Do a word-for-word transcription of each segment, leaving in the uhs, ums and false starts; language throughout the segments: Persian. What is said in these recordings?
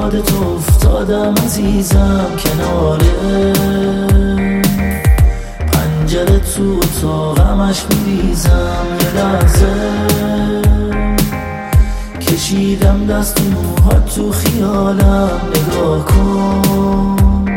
یادت افتادم عزیزم کناره پنجره تو اتاقمش میریزم یه لحظه کشیدم دست تو موهات تو خیالم نگاه کن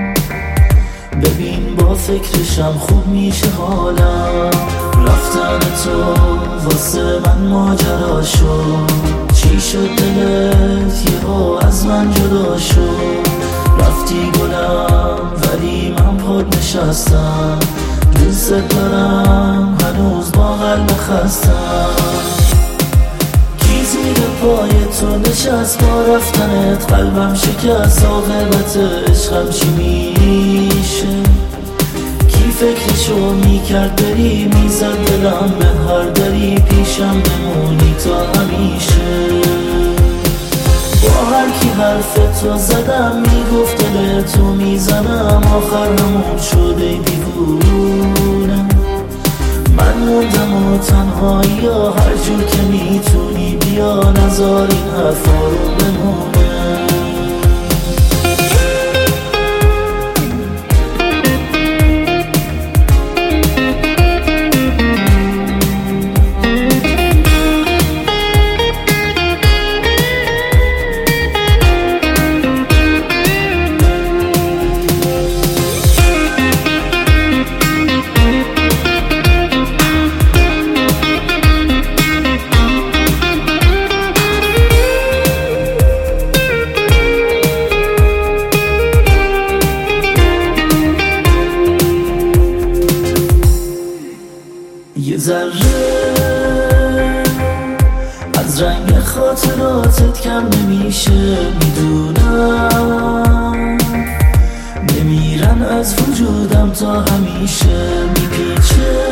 ببین با فکرشم خوب میشه حالم رفتن تو واسه من ماجرا شد چی شد دلت یهو از من جدا شد رفتی گلم ولی من پاد نشستم دوست دارم هنوز با قلب خستم کی زیر پای تو نشست با رفتنت قلبم شکست عاقبت عشقم چی میشه کی فکرشو میکرد بری میزد دلم به هر دری پیشم بمونی تا همیشه با هر کی حرف تو زدم میگفت دل تو میزنم آخر همون شده دیوونم من موندم و تنهایی یا هر جور که میتونی بیا نذار این حرفا رو بمونه یه ذره از رنگ خاطراتت کم نمیشه میدونم نمیرن از وجودم تا همیشه میپیچه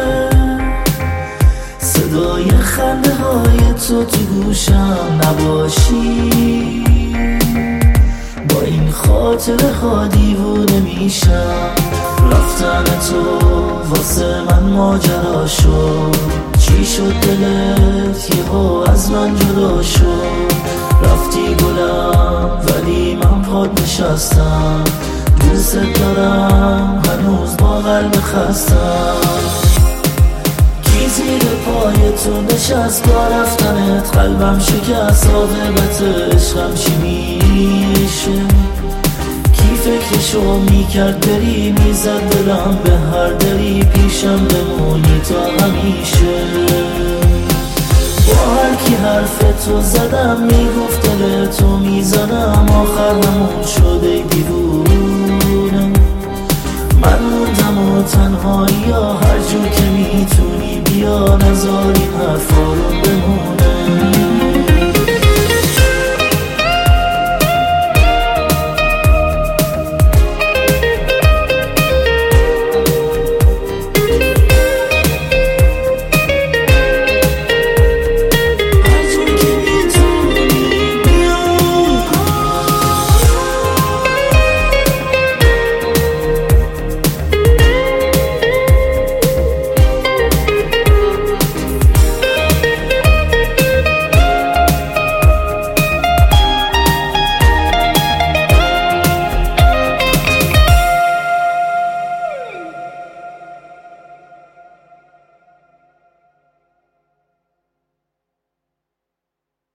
صدای خنده های تو تو گوشم نباشی با این خاطره ها دیوونه میشم رفتن تو واسه من ماجرا شد چی شد دلت یهو از من جدا شد رفتی گلم ولی من پاد نشستم دوست دارم هنوز با قلب خستم کی زیر پای تو نشست با رفتنت قلبم شکست عاقبت عشقم چی میشه فکرشو میکرد بری میزد دلم به هر دری پیشم بمونی تا همیشه با هر کی حرف تو زدم میگفت دل تو میزنم آخر همون شده دیوونم من موندم و تنهایی یا هر جور که میتونی بیا نذار این حرفا رو